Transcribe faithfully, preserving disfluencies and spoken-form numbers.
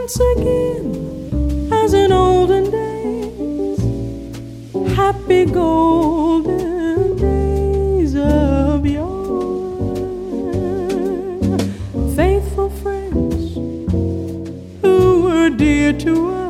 once again as in olden days, happy golden days of yore. Faithful friends who were dear to us